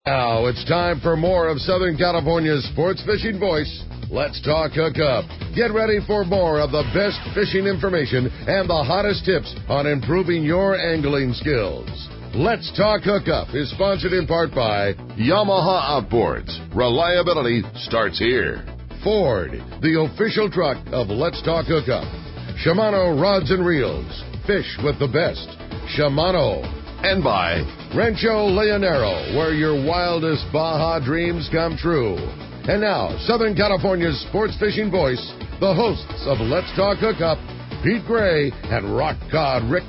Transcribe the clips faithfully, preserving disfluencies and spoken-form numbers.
Now it's time for more of Southern California's sports fishing voice. Let's talk hookup. Get ready for more of the best fishing information and the hottest tips on improving your angling skills. Let's Talk Hookup is sponsored in part by Yamaha Outboards. Reliability starts here. Ford, the official truck of Let's Talk Hookup. Shimano Rods and Reels. Fish with the best. Shimano. And by Rancho Leonero, where your wildest Baja dreams come true. And now, Southern California's sports fishing voice, the hosts of Let's Talk Hookup, Pete Gray and Rock God Rick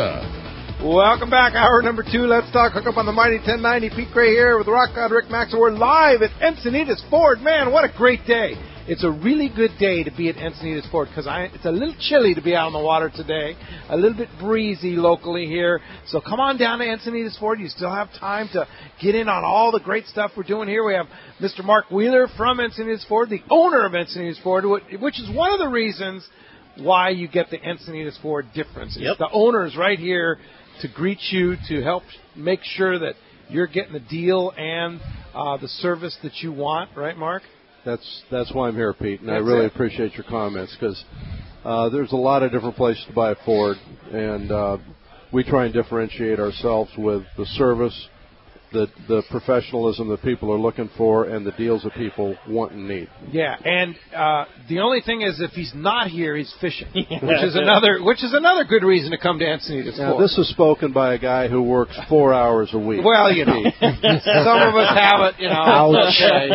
Maxa. Welcome back, hour number two. Let's Talk Hookup on the Mighty ten ninety. Pete Gray here with Rock God Rick Maxa. We're live at Encinitas Ford. Man, what a great day. It's a really good day to be at Encinitas Ford because it's a little chilly to be out on the water today, a little bit breezy locally here. So come on down to Encinitas Ford. You still have time to get in on all the great stuff we're doing here. We have Mister Mark Wheeler from Encinitas Ford, the owner of Encinitas Ford, which is one of the reasons why you get the Encinitas Ford difference. Yep. It's the owner's right here to greet you, to help make sure that you're getting the deal and uh, the service that you want. Right, Mark? That's that's why I'm here, Pete, and That's I really it. appreciate your comments because uh, there's a lot of different places to buy a Ford, and uh, we try and differentiate ourselves with the service, the the professionalism that people are looking for, and the deals that people want and need. Yeah, and uh, the only thing is, if he's not here, he's fishing, which is another which is another good reason to come to Encinitas Now, Ford. this is spoken by a guy who works four hours a week. Well, you know, some of us have it, you know. Ouch. Okay,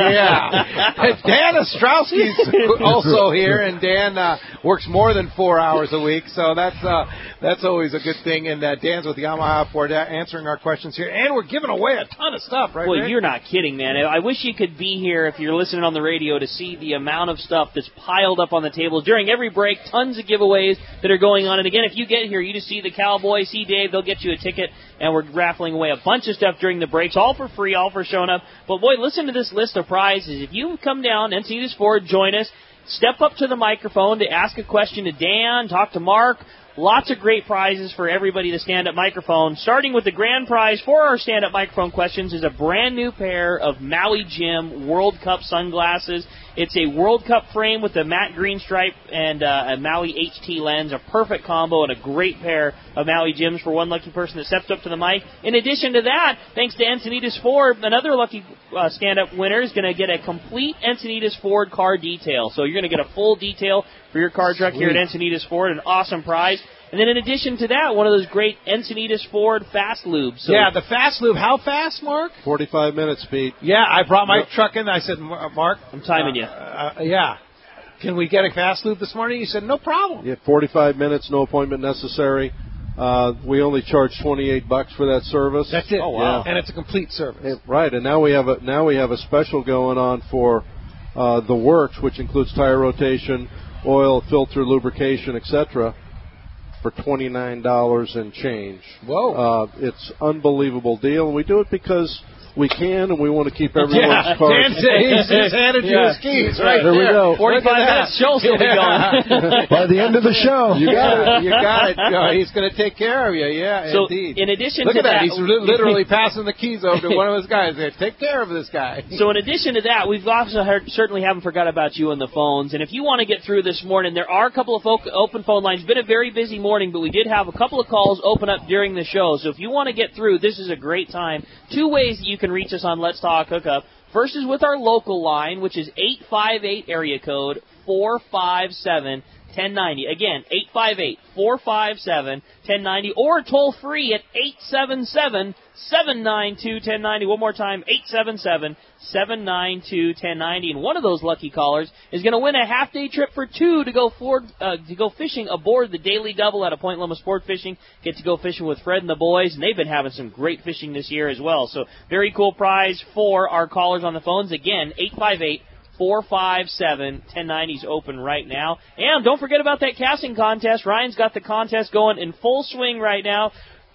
yeah. Dan Ostrowski's also here, and Dan uh, works more than four hours a week, so that's uh, that's always a good thing. And uh, Dan's with Yamaha Ford answering our questions here, and we're giving away a ton of stuff, right? Well, Rick? you're not kidding, man. I wish you could be here if you're listening on the radio to see the amount of stuff that's piled up on the table during every break. Tons of giveaways that are going on. And again, if you get here, you just see the Cowboy, see Dave, they'll get you a ticket. And we're raffling away a bunch of stuff during the breaks, all for free, all for showing up. But, boy, listen to this list of prizes. If you come down, Encinitas Ford, join us, step up to the microphone to ask a question to Dan, talk to Mark. Lots of great prizes for everybody to stand-up microphone. Starting with the grand prize for our stand-up microphone questions is a brand-new pair of Maui Jim World Cup sunglasses. It's a World Cup frame with a matte green stripe and uh, a Maui H T lens, a perfect combo and a great pair of Maui Jims for one lucky person that steps up to the mic. In addition to that, thanks to Encinitas Ford, another lucky uh, stand-up winner is going to get a complete Encinitas Ford car detail. So you're going to get a full detail for your car truck Sweet. Here at Encinitas Ford, an awesome prize. And then in addition to that, one of those great Encinitas Ford Fast Lubes. So yeah, the Fast Lube. How fast, Mark? forty-five minutes, Pete. Yeah, I brought my yep. truck in. I said, Mark. I'm timing uh, you. Uh, uh, yeah. Can we get a Fast Lube this morning? You said, no problem. Yeah, forty-five minutes, no appointment necessary. Uh, we only charge twenty-eight bucks for that service. That's it. Oh, wow. Yeah. And it's a complete service. It, right, and now we have a now we have a special going on for uh, the works, which includes tire rotation, oil, filter, lubrication, et cetera, for twenty-nine dollars and change. Whoa. Uh, it's an unbelievable deal, and we do it because we can, and we want to keep everyone's yeah, car. Dan he's, he's handed you yeah. his keys right there. There we go. forty-five minutes, show's still be going. By the end of the show. You got it. You got it. Uh, he's going to take care of you. Yeah, so indeed. in addition Look to at that, that, he's li- literally passing the keys over to one of his guys. There, take care of this guy. So in addition to that, we've also heard, certainly haven't forgot about you on the phones. And if you want to get through this morning, there are a couple of folk, open phone lines. It's been a very busy morning, but we did have a couple of calls open up during the show. So if you want to get through, this is a great time. Two ways that you can reach us on Let's Talk Hookup. First is with our local line, which is eight five eight area code four five seven, one oh nine oh. Again, eight five eight, four five seven, one oh nine oh, or toll free at eight seven seven, seven nine two, one oh nine oh. One more time, eight seven seven, seven nine two, one oh nine oh. And one of those lucky callers is going to win a half-day trip for two to go Ford, uh, to go fishing aboard the Daily Double out of Point Loma Sport Fishing. Get to go fishing with Fred and the boys, and they've been having some great fishing this year as well. So very cool prize for our callers on the phones. Again, eight five eight, four five seven, one oh nine oh is open right now. And don't forget about that casting contest. Ryan's got the contest going in full swing right now.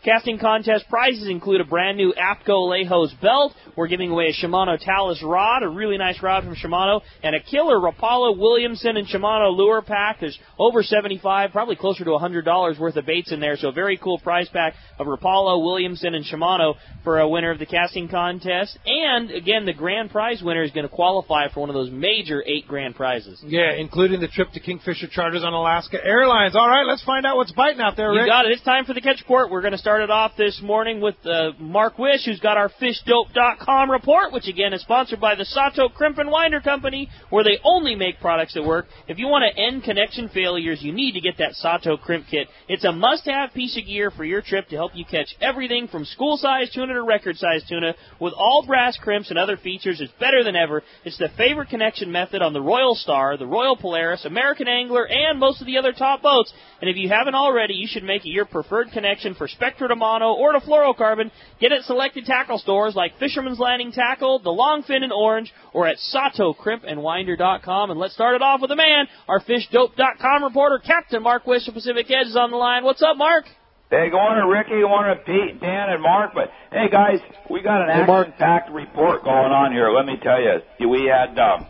Casting contest prizes include a brand new APCO Lejos belt. We're giving away a Shimano Talus rod, a really nice rod from Shimano, and a killer Rapala, Williamson, and Shimano lure pack. There's over seventy-five, probably closer to one hundred dollars worth of baits in there, so a very cool prize pack of Rapala, Williamson, and Shimano for a winner of the casting contest. And, again, the grand prize winner is going to qualify for one of those major eight grand prizes. Yeah, including the trip to Kingfisher Charters on Alaska Airlines. All right, let's find out what's biting out there, Rick. You got it. It's time for the Catch Report. We're going to start it off this morning with uh, Mark Wish, who's got our fish dope dot com report, which, again, is sponsored by the Sato Crimp and Winder Company, where they only make products that work. If you want to end connection failures, you need to get that Sato Crimp Kit. It's a must-have piece of gear for your trip to help you catch everything from school-size tuna to record-size tuna. With all brass crimps and other features, it's better than ever. It's the favorite connection method on the Royal Star, the Royal Polaris, American Angler, and most of the other top boats. And if you haven't already, you should make it your preferred connection for Spectra to Mono or to Fluorocarbon. Get it at selected tackle stores like Fisherman's Landing Tackle, the Longfin in Orange, or at Sato Crimp and Winder dot com. And let's start it off with a man, our fish dope dot com reporter, Captain Mark Wish of Pacific Edge, is on the line. What's up, Mark? Hey, good morning, Ricky. Good morning, Pete, Dan, and Mark. But, hey, guys, we got an action-packed report going on here. Let me tell you, we had um,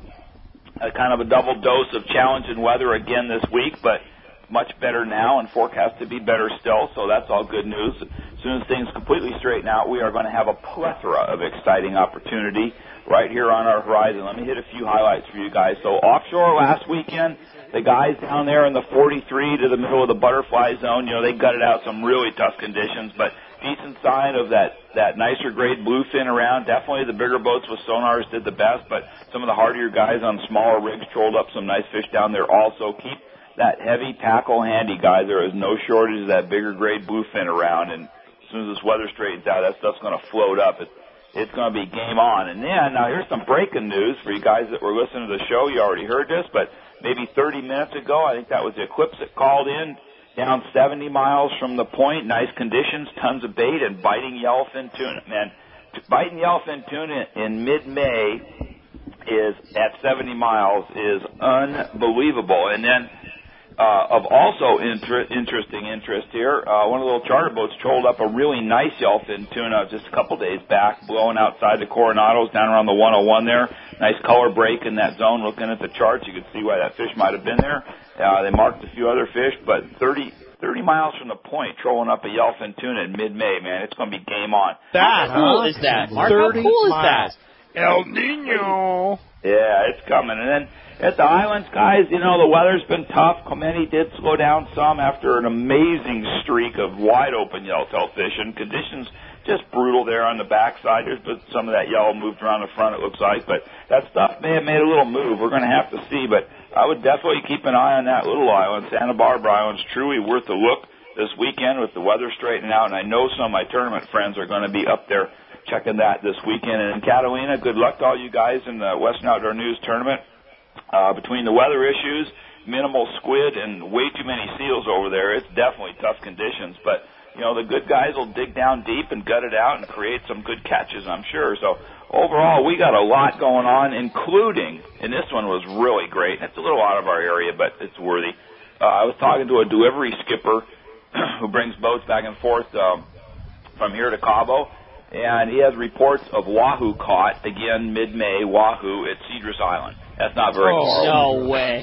a kind of a double dose of challenging weather again this week, but much better now and forecast to be better still, so that's all good news. As soon as things completely straighten out, we are going to have a plethora of exciting opportunity right here on our horizon. Let me hit a few highlights for you guys. So offshore last weekend, the guys down there in the forty-three to the middle of the butterfly zone, you know, they gutted out some really tough conditions, but decent sign of that, that nicer grade bluefin around. Definitely the bigger boats with sonars did the best, but some of the hardier guys on smaller rigs trolled up some nice fish down there also. Keep that heavy tackle handy, guys. There is no shortage of that bigger grade bluefin around, and as soon as this weather straightens out, that stuff's going to float up. It, it's going to be game on. And then, now here's some breaking news for you guys that were listening to the show. You already heard this, but maybe thirty minutes ago, I think that was the Eclipse that called in, down seventy miles from the point, nice conditions, tons of bait, and biting yellowfin tuna. Man, biting yellowfin tuna in mid-May is, at seventy miles, is unbelievable. And then, Uh, of also inter- interesting interest here, uh, one of the little charter boats trolled up a really nice yellowfin tuna just a couple days back, blowing outside the Coronados down around the one oh one there. Nice color break in that zone. Looking at the charts, you can see why that fish might have been there. Uh, they marked a few other fish, but thirty, thirty miles from the point, trolling up a yellowfin tuna in mid-May, man. It's going to be game on. That, How cool huh? is that? Mark, how cool is that? El Nino. Yeah, it's coming. And then at the islands, guys, you know, the weather's been tough. Clemente did slow down some after an amazing streak of wide-open yellowtail fishing. Conditions just brutal there on the backside. There's been some of that yellow moved around the front, it looks like. But that stuff may have made a little move. We're going to have to see. But I would definitely keep an eye on that little island. Santa Barbara Island's truly worth a look this weekend with the weather straightening out. And I know some of my tournament friends are going to be up there checking that this weekend. And in Catalina, good luck to all you guys in the Western Outdoor News tournament. Uh, between the weather issues, minimal squid, and way too many seals over there, it's definitely tough conditions. But, you know, the good guys will dig down deep and gut it out and create some good catches, I'm sure. So, overall, we got a lot going on, including, and this one was really great, and it's a little out of our area, but it's worthy. Uh, I was talking to a delivery skipper who brings boats back and forth um, from here to Cabo, and he has reports of wahoo caught, again, mid-May, wahoo at Cedros Island. That's not very oh, far. No way.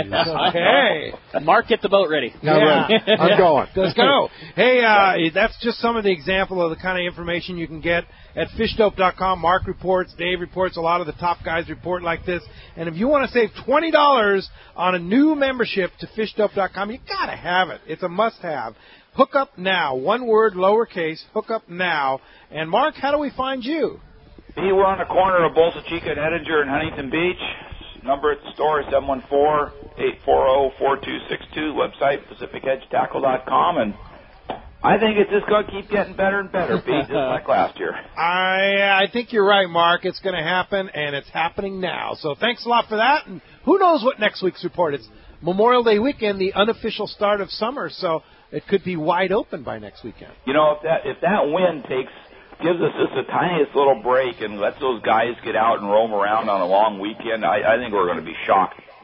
Okay. Mark, get the boat ready. Yeah, yeah. I'm going. Let's go. Hey, uh, that's just some of the example of the kind of information you can get at fish dope dot com. Mark reports, Dave reports, a lot of the top guys report like this. And if you want to save twenty dollars on a new membership to fish dope dot com, you got to have it. It's a must-have. Hook up now. One word, lowercase, hook up now. And, Mark, how do we find you? Me, we're on the corner of Bolsa Chica and Edinger and Huntington Beach. Number at the store is seven one four, eight four zero, four two six two. Website, pacific edge tackle dot com. And I think it's just going to keep getting better and better, Pete, just like last year. I I think you're right, Mark. It's going to happen, and it's happening now. So thanks a lot for that. And who knows what next week's report is. Memorial Day weekend, the unofficial start of summer, so it could be wide open by next weekend. You know, if that if that wind takes gives us just the tiniest little break and lets those guys get out and roam around on a long weekend, I, I think we're going to be shocked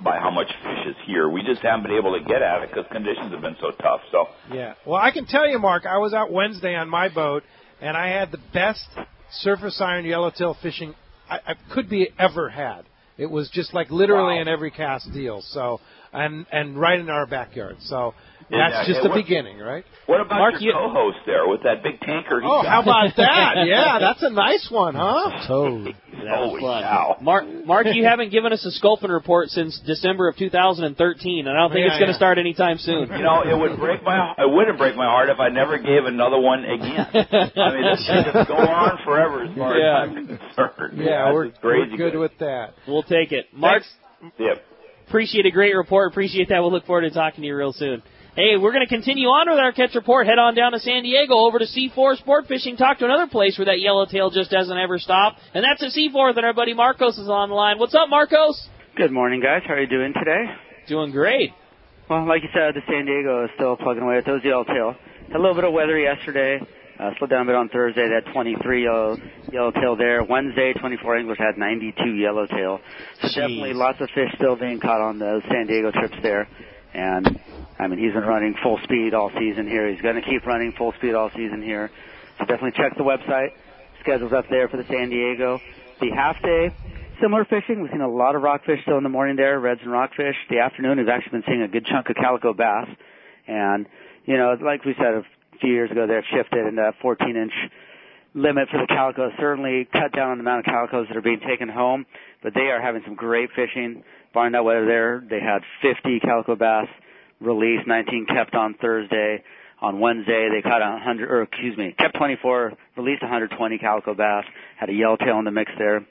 by how much fish is here. We just haven't been able to get at it because conditions have been so tough. So yeah, well, I can tell you, Mark, I was out Wednesday on my boat, and I had the best surface iron yellowtail fishing I, I could be ever had. It was just like literally wow. an every cast deal. So and and right in our backyard. So yeah, that's yeah. just Hey, the what, beginning, right? What about Mark, your you, co-host there with that big tanker? He Oh, got? how about that? Yeah, that's a nice one, huh? Totally. That was Holy fun. cow. Mark, Mark, you haven't given us a Sculpin report since December of two thousand thirteen, and I don't think Yeah, it's going to yeah. start anytime soon. You know, it would break my it wouldn't break my heart if I never gave another one again. I mean, this thing could go on forever as far Yeah. as I'm concerned. Yeah, That's we're, just crazy we're good, with that. We'll take it. Mark, Yep. appreciate a great report. Appreciate that. We'll look forward to talking to you real soon. Hey, we're going to continue on with our catch report. Head on down to San Diego, over to Seaforth Sport Fishing. Talk to another place where that yellowtail just doesn't ever stop, and that's at Seaforth, and our buddy Marcos is on the line. What's up, Marcos? Good morning, guys. How are you doing today? Doing great. Well, like you said, the San Diego is still plugging away at those yellowtail. Had a little bit of weather yesterday. Uh, slowed down a bit on Thursday. They had twenty-three yellow, yellowtail there. Wednesday, twenty-four anglers had ninety-two yellowtail. So Jeez. definitely lots of fish still being caught on those San Diego trips there. And, I mean, he's been running full speed all season here. He's going to keep running full speed all season here. So definitely check the website. Schedule's up there for the San Diego. The half day, similar fishing. We've seen a lot of rockfish still in the morning there, reds and rockfish. The afternoon, we've actually been seeing a good chunk of calico bass. And, you know, like we said a few years ago, they've shifted into that fourteen-inch limit for the calico. Certainly cut down on the amount of calicos that are being taken home, but they are having some great fishing. Find out whether they're, they had fifty calico bass released, nineteen kept on Thursday. On Wednesday, they caught one hundred, or excuse me, kept twenty-four, released one hundred twenty calico bass, had a yellowtail in the mix there.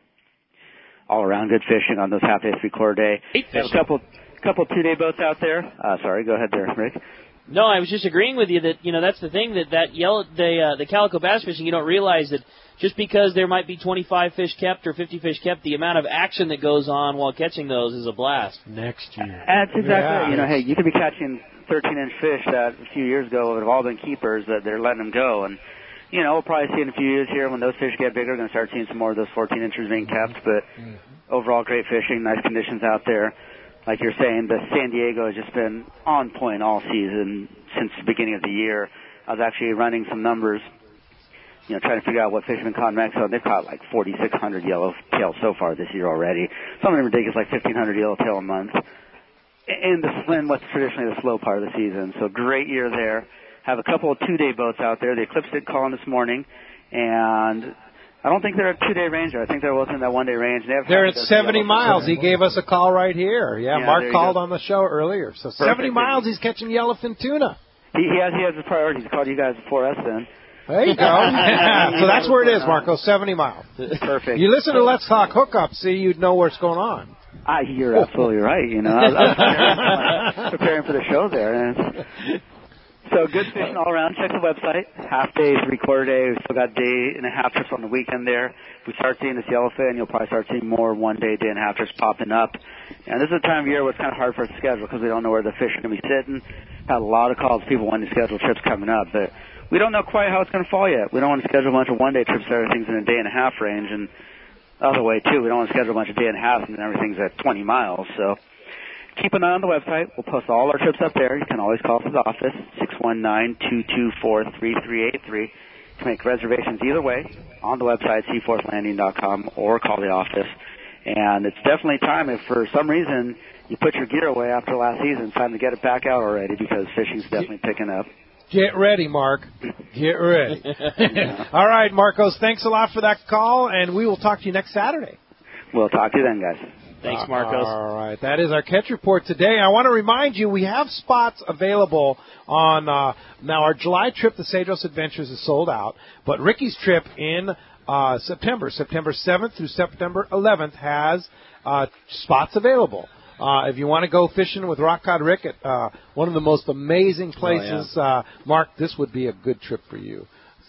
All around good fishing on those half day, three quarter day. They have a couple, couple two day boats out there. Uh, sorry, go ahead there, Rick. No, I was just agreeing with you that, you know, that's the thing, that that yellow, the, uh, the calico bass fishing, you don't realize that just because there might be twenty-five fish kept or fifty fish kept, the amount of action that goes on while catching those is a blast. Next year. That's exactly Yeah. it. You know, hey, you could be catching thirteen-inch fish that a few years ago would have all been keepers, that they're letting them go. And, you know, we'll probably see in a few years here when those fish get bigger, we're going to start seeing some more of those fourteen-inchers being kept. But mm-hmm. overall, great fishing, nice conditions out there. Like you're saying, the San Diego has just been on point all season since the beginning of the year. I was actually running some numbers, you know, trying to figure out what fish have been caught in Mexico. They've caught like forty-six hundred yellowtail so far this year already. Something ridiculous, like fifteen hundred yellowtail a month. In the in what's traditionally the slow part of the season. So great year there. Have a couple of two-day boats out there. The Eclipse did call in this morning, and I don't think they're a two-day range. I think they're within that one-day range. They have They're at seventy miles. He gave us a call right here. Yeah, Yeah, Mark there you called go. on the show earlier. So seventy miles, he's catching yellowfin tuna. He, he has he has his priorities. He called you guys before us then. There you go. So that's where it is, Marco, seventy miles. Perfect. You listen to Let's Talk Hookup, see, you'd know what's going on. Ah, you're absolutely right. You know, I was, I was preparing, preparing for the show there. And it's, so good fishing all around. Check the website. Half day, three quarter day. We've still got day and a half trips on the weekend there. If we start seeing this yellowfin, you'll probably start seeing more one day, day and a half trips popping up. And this is a time of year where it's kind of hard for us to schedule because we don't know where the fish are going to be sitting. Had a lot of calls, people wanting to schedule trips coming up, but we don't know quite how it's going to fall yet. We don't want to schedule a bunch of one-day trips so everything's in a day and a half range, and the other way, too. We don't want to schedule a bunch of day and a half and then everything's at twenty miles. So keep an eye on the website. We'll post all our trips up there. You can always call us at the office, six one nine, two two four, three three eight three, to make reservations either way on the website, seaforth landing dot com, or call the office. And it's definitely time, if for some reason you put your gear away after last season, it's time to get it back out already because fishing's definitely picking up. Get ready, Mark. Get ready. All right, Marcos, thanks a lot for that call, and we will talk to you next Saturday. We'll talk to you then, guys. Thanks, Marcos. All right, that is our catch report today. I want to remind you we have spots available on uh, now our July trip. The Cedros Adventures is sold out, but Ricky's trip in uh, September, September seventh through September eleventh, has uh, spots available. Uh, if you want to go fishing with Rock Cod Rick at uh, one of the most amazing places, oh, yeah. uh, Mark, this would be a good trip for you.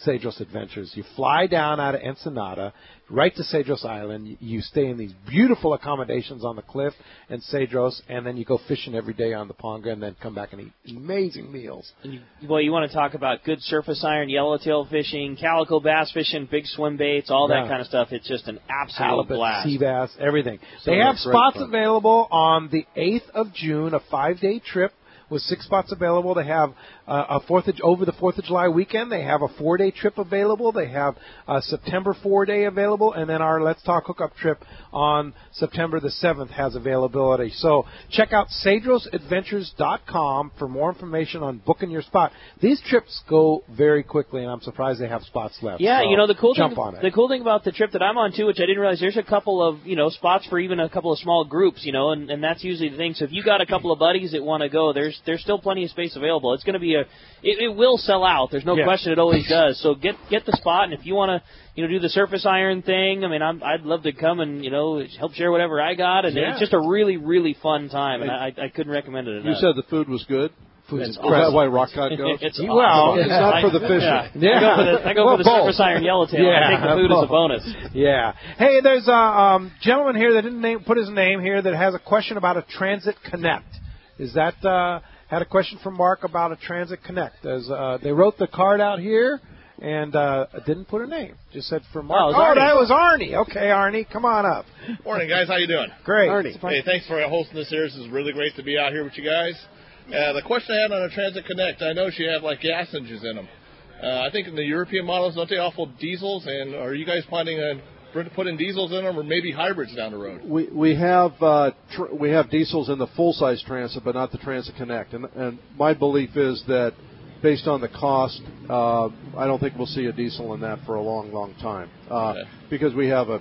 Cedros Adventures. You fly down out of Ensenada, right to Cedros Island. You stay in these beautiful accommodations on the cliff in Cedros, and then you go fishing every day on the Ponga and then come back and eat amazing meals. And you, well, you want to talk about good surface iron, yellowtail fishing, calico bass fishing, big swim baits, all that Yeah. kind of stuff. It's just an absolute Halibut, blast. sea bass, everything. So they have that's great spots fun. available on the eighth of June, a five-day trip with six spots available. They have uh, a fourth of, over the fourth of July weekend. They have a four-day trip available. They have a September four-day available, and then our Let's Talk Hookup trip on September the seventh has availability. So check out Cedros Adventures dot com for more information on booking your spot. These trips go very quickly, and I'm surprised they have spots left. Yeah, So you know the cool jump thing. on it. The cool thing about the trip that I'm on too, which I didn't realize, there's a couple of you know spots for even a couple of small groups, you know, and, and that's usually the thing. So if you got a couple of buddies that want to go, there's there's still plenty of space available. It's going to be a it, it will sell out. There's no Yeah. question, it always does. So get get the spot, and if you want to you know do the surface iron thing, I mean, I'm, I'd love to come and you know help share whatever I got, and Yeah. it's just a really really fun time, and I I couldn't recommend it enough. You said the food was good. Food's It's Is that why Rock Cod goes? It's Well, awesome. it's not I- for the fishing. Yeah. Yeah. I go for the, I go Well, for the both. surface iron yellowtail. Yeah, I take the food as a both. bonus. Yeah. Hey, there's a um, gentleman here that didn't name, put his name here that has a question about a Transit Connect. Is that uh, had a question from Mark about a Transit Connect? There's, uh, they wrote the card out here and uh, didn't put a name. Just said for Mark. Oh, it was oh Arnie. that was Arnie. Okay, Arnie, come on up. Morning, guys. How you doing? Great. Arnie. Hey, thanks for hosting this here. This is really great to be out here with you guys. Uh, the question I had on a Transit Connect, I noticed you have like gas engines in them. Uh, I think in the European models, don't they offer diesels? And are you guys planning on putting diesels in them, or maybe hybrids down the road? We we have uh, tr- we have diesels in the full size Transit, but not the Transit Connect. And and my belief is that based on the cost, uh, I don't think we'll see a diesel in that for a long, long time uh, Okay. because we have a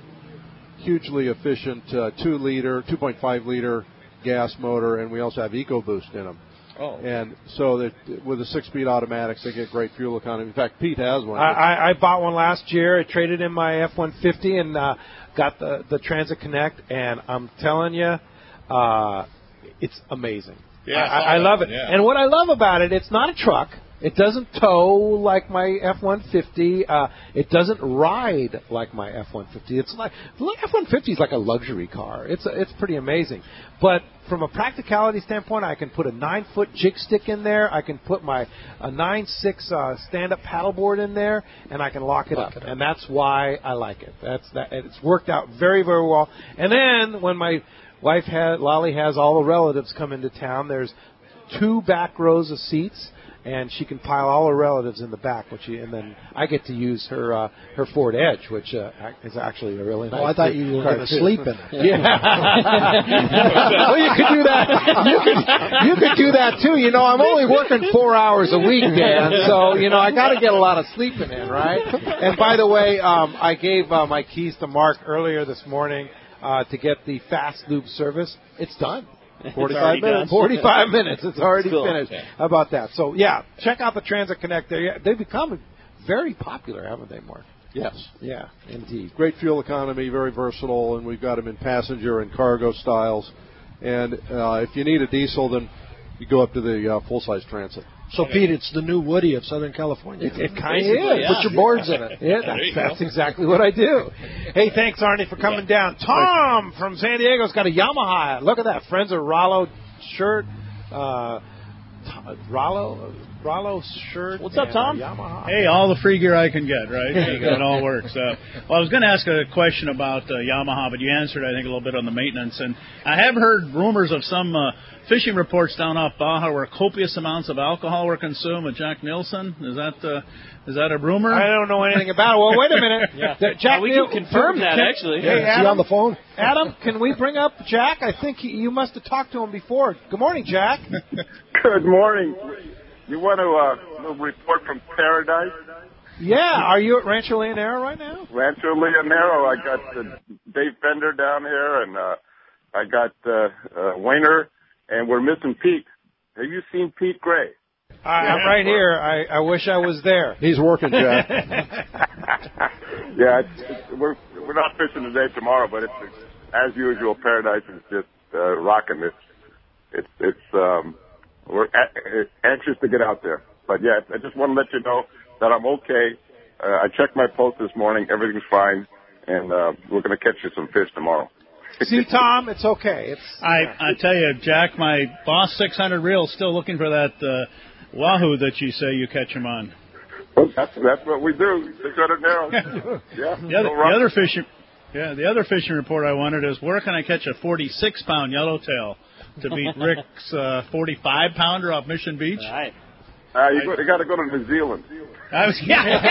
hugely efficient uh, two liter, two point five liter gas motor, and we also have EcoBoost in them. Oh, And so that with the six-speed automatics, they get great fuel economy. In fact, Pete has one. I, I, I bought one last year. I traded in my F one fifty and uh, got the, the Transit Connect, and I'm telling you, uh, it's amazing. Yeah, I I, saw I that love one, it. yeah. And what I love about it, it's not a truck. It doesn't tow like my F one fifty. Uh, it doesn't ride like my F one fifty. It's like the F one fifty is like a luxury car. It's a, it's pretty amazing. But from a practicality standpoint, I can put a nine foot jig stick in there. I can put my a nine six uh, stand up paddleboard in there, and I can lock it up. And that's why I like it. That's that. It's worked out very very well. And then when my wife had Lolly has all the relatives come into town, there's two back rows of seats, and she can pile all her relatives in the back, which she, and then I get to use her uh, her Ford Edge, which uh, ac- is actually a really nice. Oh, I thought you were car, going to too. sleep in it. Yeah. Well, you could do that. You could you could do that too. You know, I'm only working four hours a week, man. So you know, I got to get a lot of sleeping in, right? And by the way, um, I gave uh, my keys to Mark earlier this morning uh, to get the fast lube service. It's done. forty-five minutes. forty-five minutes. It's already Cool. finished. Okay. How about that? So, yeah, check out the Transit Connect. They they've become very popular, haven't they, Mark? Yes. Yeah, indeed. Great fuel economy, very versatile, and we've got them in passenger and cargo styles. And uh, if you need a diesel, then you go up to the uh, full-size Transit. So, Pete, it's the new Woody of Southern California. It, it kind of Basically, is. yeah. Put your boards in it. Yeah, There that's, you go. that's exactly what I do. Hey, thanks, Arnie, for coming down. Tom from San Diego's got a Yamaha. Look at that. Friends of Rollo shirt. Uh, t- Rollo, Rollo shirt. What's up, and Tom? a Yamaha. Hey, all the free gear I can get, right? It all works. Uh, well, I was going to ask a question about uh, Yamaha, but you answered, I think, a little bit on the maintenance. And I have heard rumors of some uh, fishing reports down off Baja where copious amounts of alcohol were consumed with Jack Nielsen. Is that uh, is that a rumor? I don't know anything about it. Well, wait a minute. Yeah. Th- Jack Uh, we Neal- can confirm that, can- actually. Hey, Is he Adam, on the phone? Adam, can we bring up Jack? I think he, you must have talked to him before. Good morning, Jack. Good morning. You want to uh, report from Paradise? Yeah, are you at Rancho Leonero right now? Rancho Leonero. I got uh, Dave Fender down here, and uh, I got uh, uh, Wayner, and we're missing Pete. Have you seen Pete Gray? I, I'm right here. I, I wish I was there. He's working, Jack. Yeah, it's, it's, we're we're not fishing today, tomorrow, but it's, it's as usual. Paradise is just uh, rocking. It's it's it's um, we're a- anxious to get out there. But yeah, I just want to let you know that I'm okay. uh, I checked my post this morning. Everything's fine, and uh, we're going to catch you some fish tomorrow. See, Tom, it's okay. It's I I tell you, Jack, my Boss six hundred reel is still looking for that uh, wahoo that you say you catch them on. Well, that's that's what we do. six hundred narrows. Yeah. The other, the other fishing, yeah, the other fishing report I wanted is where can I catch a forty-six pound yellowtail to beat Rick's uh, forty-five pounder off Mission Beach? All right. Uh, you, go, you got to go to New Zealand. I was,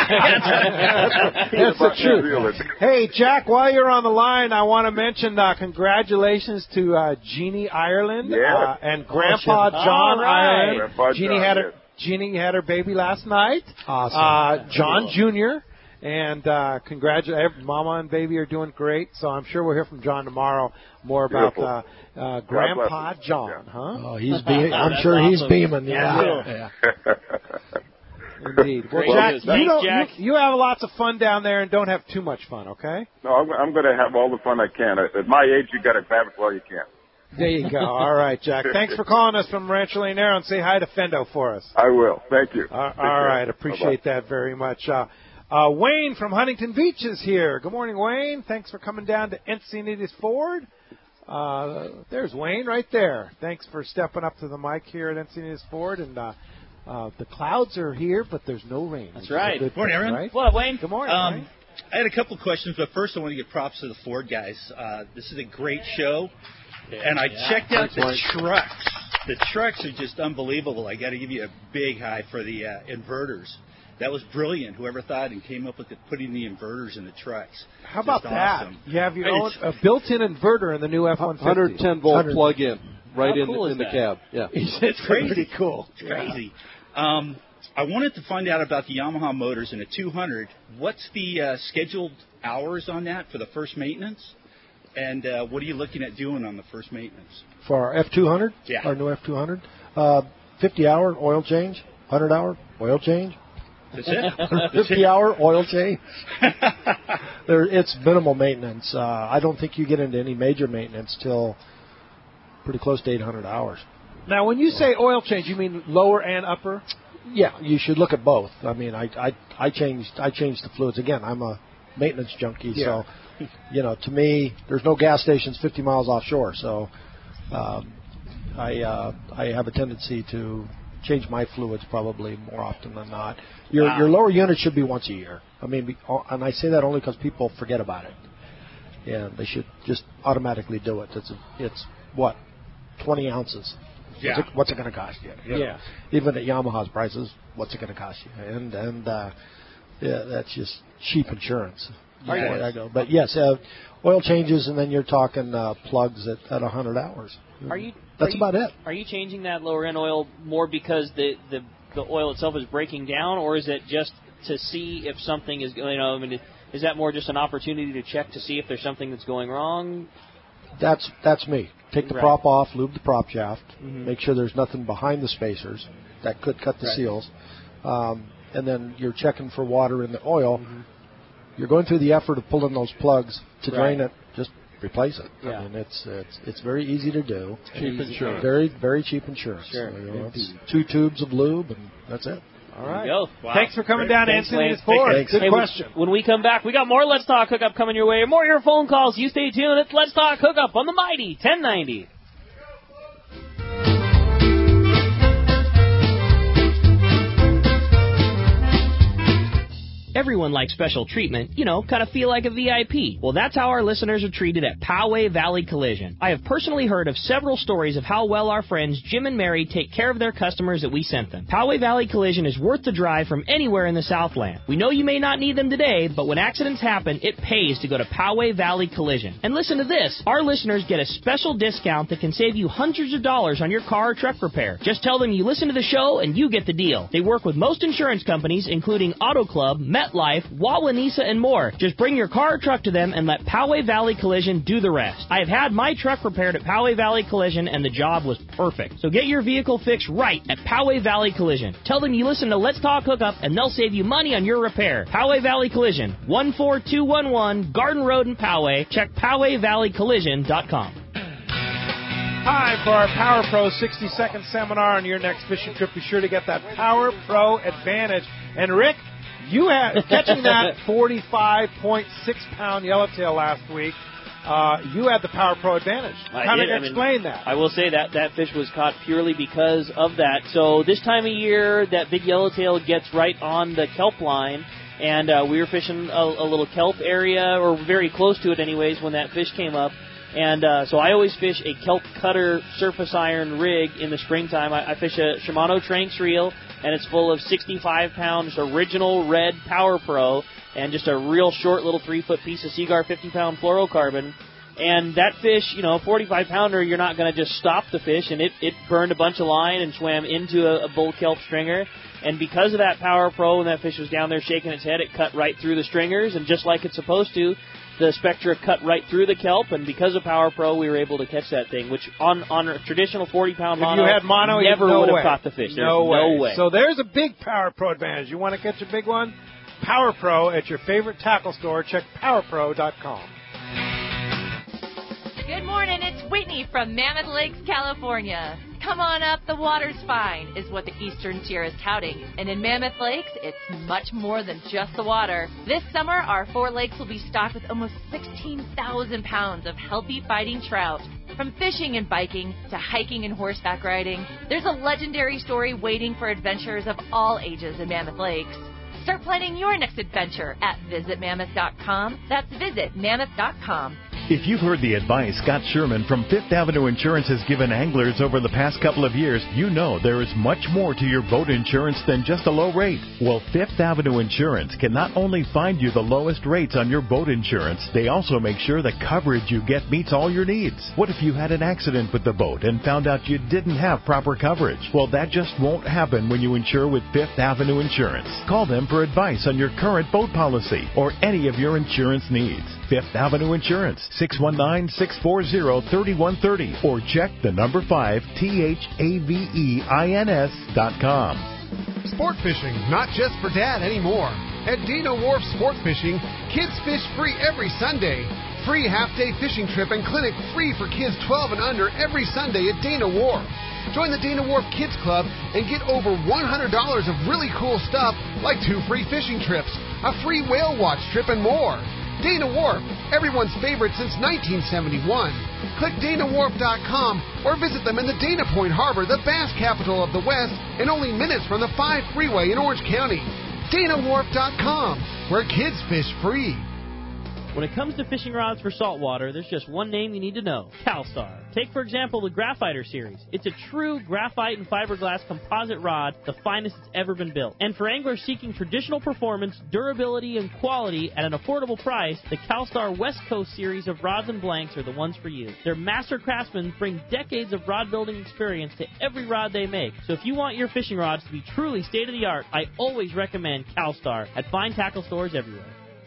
yeah. That's the truth. Hey, Jack, while you're on the line, I want to mention uh, congratulations to uh, Jeannie Ireland Yeah. uh, and Grandpa Oh, John All right. Ireland. Grandpa Jeannie John, had her yes. Jeannie had her baby last night. Awesome. Uh, John Junior And uh, congratulations, Mama and baby are doing great. So I'm sure we'll hear from John tomorrow more about uh, uh, Grandpa John, Yeah. huh? Oh, he's be- I'm That's sure he's awesome. beaming. Yeah. Yeah. yeah. Indeed. Well, Great Jack, news. you, Thanks, don't, Jack. You, you have lots of fun down there and don't have too much fun, okay? No, I'm, I'm going to have all the fun I can. At, at my age, you got to have it while you can. There you go. All right, Jack. Thanks for calling us from Rancho Leonero, and say hi to Fendo for us. I will. Thank you. Uh, Take all care. right. Appreciate Bye-bye. that very much. Uh, uh, Wayne from Huntington Beach is here. Good morning, Wayne. Thanks for coming down to Encinitas Ford. Uh, there's Wayne right there. Thanks for stepping up to the mic here at Encinitas Ford. And uh, uh, the clouds are here, but there's no rain. That's right. Good Morning, thing, everyone. right? What up, Wayne? Good morning, Um, Wayne. I had a couple of questions, but first I want to give props to the Ford guys. Uh, this is a great show, and I Yeah. checked out Thanks, the Mike. trucks. The trucks are just unbelievable. I got to give you a big high for the uh, inverters. That was brilliant. Whoever thought and came up with the, putting the inverters in the trucks. How about Just that? awesome. You have your And own it's- a built-in inverter in the new F one fifty. one hundred ten volt plug-in right How in, cool the, is in the that? cab. Yeah. It's crazy. pretty cool. It's crazy. Um, I wanted to find out about the Yamaha motors in a two hundred. What's the uh, scheduled hours on that for the first maintenance? And uh, what are you looking at doing on the first maintenance? For our F two hundred, Yeah. our new F two hundred, uh, fifty hour oil change, one hundred hour oil change. That's it? fifty hour oil change. There, it's minimal maintenance. Uh, I don't think you get into any major maintenance till pretty close to eight hundred hours. Now, when you say oil change, you mean lower and upper? Yeah, you should look at both. I mean, I I, I changed I changed the fluids again. I'm a maintenance junkie, Yeah. so you know, to me, there's no gas stations fifty miles offshore, so um, I uh, I have a tendency to change my fluids probably more often than not. Your Wow. your lower unit should be once a year. I mean, be, and I say that only because people forget about it, and they should just automatically do it. It's a, it's what twenty ounces. Yeah. What's it, what's it going to cost you? You know, Yeah. Even at Yamaha's prices, what's it going to cost you? And and uh, yeah, that's just cheap insurance. Are you- Before I go. But yes, uh, oil changes, and then you're talking uh, plugs at at one hundred hours. Are you? That's are you, about it. Are you changing that lower end oil more because the, the the oil itself is breaking down, or is it just to see if something is you know? I mean, is that more just an opportunity to check to see if there's something that's going wrong? That's that's me. Take the Right. prop off, lube the prop shaft, Mhm. make sure there's nothing behind the spacers that could cut the Right. seals, um, and then you're checking for water in the oil. Mm-hmm. You're going through the effort of pulling those plugs to drain Right. it. Just replace it. Yeah. I mean, it's it's it's very easy to do. Cheap Easy. insurance. Very very cheap insurance. Sure. So, you know, it's two tubes of lube, and that's it. All There right. you go. Wow. Thanks for coming Great. down to Thanks, Wayne. Encinitas Ford. Thanks. Good Hey, question. When we come back, we got more Let's Talk Hookup coming your way. More of your phone calls. You stay tuned. It's Let's Talk Hookup on the Mighty ten ninety. Everyone likes special treatment, you know, kind of feel like a V I P. Well, that's how our listeners are treated at Poway Valley Collision. I have personally heard of several stories of how well our friends Jim and Mary take care of their customers that we sent them. Poway Valley Collision is worth the drive from anywhere in the Southland. We know you may not need them today, but when accidents happen, it pays to go to Poway Valley Collision. And listen to this. Our listeners get a special discount that can save you hundreds of dollars on your car or truck repair. Just tell them you listen to the show and you get the deal. They work with most insurance companies, including Auto Club, MetLife, Wawanesa, and more. Just bring your car or truck to them and let Poway Valley Collision do the rest. I have had my truck repaired at Poway Valley Collision, and the job was perfect. So get your vehicle fixed right at Poway Valley Collision. Tell them you listen to Let's Talk Hookup, and they'll save you money on your repair. Poway Valley Collision, one four two one one Garden Road in Poway. Check Poway Valley Collision dot com. Time for our Power Pro sixty second seminar on your next fishing trip. Be sure to get that Power Pro Advantage. And Rick, You had catching that forty-five point six pound yellowtail last week. Uh, you had the Power Pro advantage. Kind of explain I mean, that. I will say that that fish was caught purely because of that. So this time of year, that big yellowtail gets right on the kelp line, and uh, we were fishing a, a little kelp area, or very close to it anyways, when that fish came up. And uh, so I always fish a kelp cutter surface iron rig in the springtime. I, I fish a Shimano Tranx reel, and it's full of sixty-five pound just original red Power Pro, and just a real short little three-foot piece of Seaguar fifty pound fluorocarbon. And that fish, you know, a forty-five pounder, you're not going to just stop the fish, and it, it burned a bunch of line and swam into a, a bull kelp stringer. And because of that Power Pro, when that fish was down there shaking its head, it cut right through the stringers, and just like it's supposed to, the Spectra cut right through the kelp, and because of Power Pro, we were able to catch that thing, which on, on a traditional forty pound mono, if you had mono, never no would have way. caught the fish. No There's way. no way. So there's a big Power Pro advantage. You want to catch a big one? Power Pro at your favorite tackle store. Check power pro dot com. Good morning, it's Whitney from Mammoth Lakes, California. Come on up, the water's fine, is what the Eastern Tier is touting. And in Mammoth Lakes, it's much more than just the water. This summer, our four lakes will be stocked with almost sixteen thousand pounds of healthy fighting trout. From fishing and biking to hiking and horseback riding, there's a legendary story waiting for adventurers of all ages in Mammoth Lakes. Start planning your next adventure at visit mammoth dot com. That's visit mammoth dot com. If you've heard the advice Scott Sherman from Fifth Avenue Insurance has given anglers over the past couple of years, you know there is much more to your boat insurance than just a low rate. Well, Fifth Avenue Insurance can not only find you the lowest rates on your boat insurance, they also make sure the coverage you get meets all your needs. What if you had an accident with the boat and found out you didn't have proper coverage? Well, that just won't happen when you insure with Fifth Avenue Insurance. Call them for advice on your current boat policy or any of your insurance needs. Fifth Avenue Insurance, six one nine, six four zero, three one three zero, or check the number five, T H A V E I N S dot com. Sport fishing, not just for dad anymore. At Dana Wharf Sport Fishing, kids fish free every Sunday. Free half-day fishing trip and clinic free for kids twelve and under every Sunday at Dana Wharf. Join the Dana Wharf Kids Club and get over one hundred dollars of really cool stuff like two free fishing trips, a free whale watch trip, and more. Dana Wharf, everyone's favorite since nineteen seventy-one. Click Dana Wharf dot com or visit them in the Dana Point Harbor, the bass capital of the West, and only minutes from the five freeway in Orange County. Dana Wharf dot com, where kids fish free. When it comes to fishing rods for saltwater, there's just one name you need to know, CalStar. Take, for example, the Graphiter series. It's a true graphite and fiberglass composite rod, the finest it's ever been built. And for anglers seeking traditional performance, durability, and quality at an affordable price, the CalStar West Coast series of rods and blanks are the ones for you. Their master craftsmen bring decades of rod building experience to every rod they make. So if you want your fishing rods to be truly state-of-the-art, I always recommend CalStar at fine tackle stores everywhere.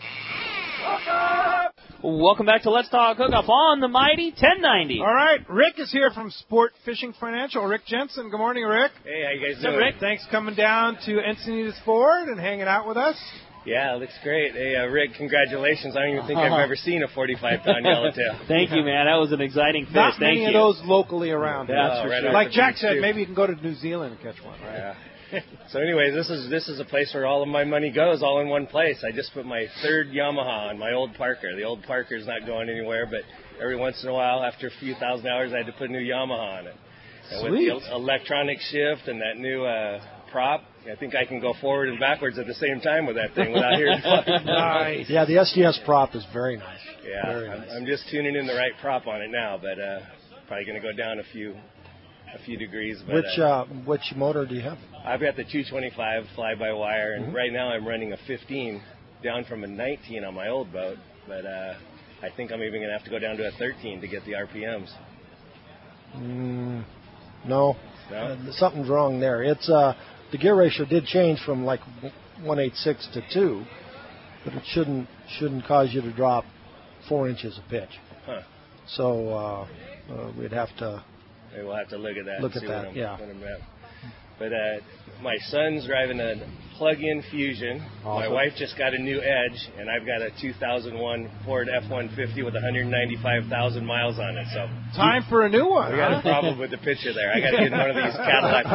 Welcome back to Let's Talk Hookup on the mighty ten ninety. All right, Rick is here from Sport Fishing Financial. Rick Jensen. Good morning, Rick. Hey, how you guys What's up, doing? Rick? Thanks for coming down to Encinitas Ford and hanging out with us. Yeah, it looks great. Hey, uh, Rick, congratulations. I don't even think I've ever seen a forty-five pound yellowtail. Thank you, man. That was an exciting fish. Not Thank many you. of those locally around. Yeah, That's for right sure. off Like the Jack beach, said, too. maybe you can go to New Zealand and catch one, right? Yeah. So, anyways, this is this is a place where all of my money goes, all in one place. I just put my third Yamaha on my old Parker. The old Parker's not going anywhere, but every once in a while, after a few thousand hours, I had to put a new Yamaha on it. And Sweet. with the electronic shift and that new uh, prop, I think I can go forward and backwards at the same time with that thing without hearing fun. Nice. Yeah, the S D S prop is very nice. Yeah, Very I'm, nice. I'm just tuning in the right prop on it now, but uh, probably going to go down a few a few degrees. But, Which uh, uh, which motor do you have? I've got the two twenty-five fly-by-wire, and Mhm. right now I'm running a fifteen down from a nineteen on my old boat, but uh, I think I'm even going to have to go down to a thirteen to get the R P Ms. Mm, no, No? Uh, something's wrong there. It's uh, the gear ratio did change from like one eighty-six to two, but it shouldn't shouldn't cause you to drop four inches of pitch. Huh. So uh, uh, we'd have to Maybe we'll have to look at that Look and at see that, what I'm, yeah. what I'm at. But uh, my son's driving a plug-in Fusion. My Awesome. wife just got a new Edge, and I've got a two thousand one Ford F one fifty with one hundred ninety-five thousand miles on it. So time for a new one. I got huh? a problem with the picture there. I got to get in one of these Cadillac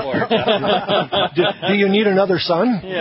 Fords. do, do you need another son? Yeah.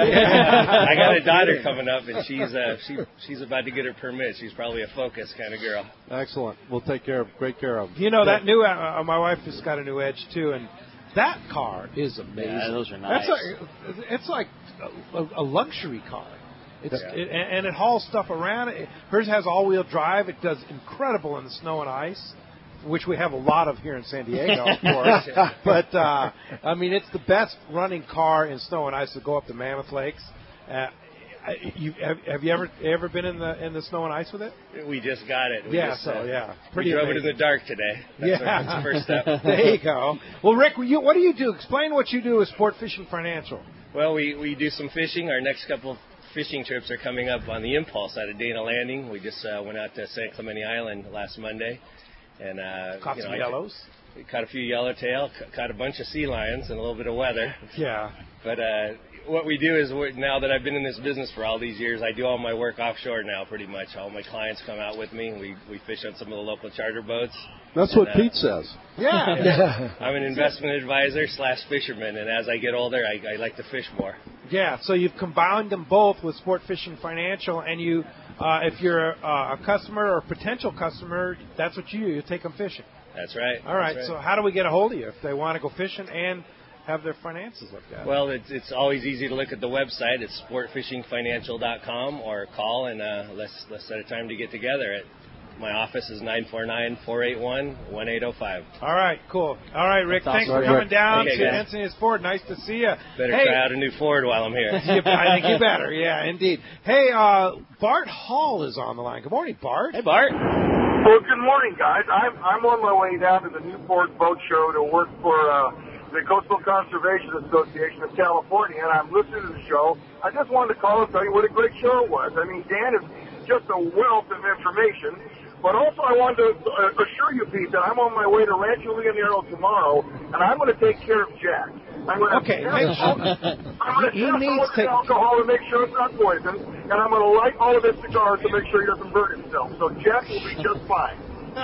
I got a daughter coming up, and she's uh, she she's about to get her permit. She's probably a Focus kind of girl. Excellent. We'll take care of great care of. You know that new. Uh, my wife has got a new Edge too, and that car is amazing. Yeah, those are nice. That's like, it's like a, a luxury car. It's Yeah. it, and it hauls stuff around. It, hers has all-wheel drive. It does incredible in the snow and ice, which we have a lot of here in San Diego, of course. But uh, I mean, it's the best running car in snow and ice to go up the Mammoth Lakes. Uh, you, have, have you ever ever been in the in the snow and ice with it? We just got it. We yeah, just, so uh, yeah, we pretty drove amazing. it in the dark today. That's yeah, our, that's the first step. There you go. Well, Rick, you, what do you do? Explain what you do with Sport Fishing Financial. Well, we, we do some fishing. Our next couple of fishing trips are coming up on the Impulse out of Dana Landing. We just uh, went out to San Clemente Island last Monday. and uh, Caught you know, some I yellows? We caught a few yellowtail, ca- caught a bunch of sea lions and a little bit of weather. Yeah. But uh, what we do is, we're, now that I've been in this business for all these years, I do all my work offshore now pretty much. All my clients come out with me. We, we fish on some of the local charter boats. That's and, what uh, Pete says. Yeah. yeah. I'm an investment advisor slash fisherman, and as I get older, I, I like to fish more. Yeah, so you've combined them both with Sport Fishing Financial, and you, uh, if you're a, a customer or a potential customer, that's what you do. You take them fishing. That's right. All right, That's right. so how do we get a hold of you if they want to go fishing and have their finances looked at? Well, it's, it's always easy to look at the website. It's sport fishing financial dot com, or call and uh, let's let's set a time to get together. At my office is nine four nine, four eight one, one eight zero five. All right, cool. All right, Rick, That's thanks awesome. for coming Rick. down Okay, to guys. Encinitas Ford. Nice to see you. Better hey, try out a new Ford while I'm here. you, I think you better. Yeah, indeed. Hey, uh, Bart Hall is on the line. Good morning, Bart. Hey, Bart. Well, good morning, guys. I'm I'm on my way down to the Newport Boat Show to work for uh, the Coastal Conservation Association of California, and I'm listening to the show. I just wanted to call and tell you what a great show it was. I mean, Dan is just a wealth of information. But also, I wanted to uh, assure you, Pete, that I'm on my way to Rancho Leonero tomorrow, and I'm going to take care of Jack. I'm going to Okay, test make all, sure. I'm going to He test needs all of his to- alcohol to make sure it's not poison, and I'm going to light all of his cigars to make sure he doesn't burn himself. So Jack will be just fine.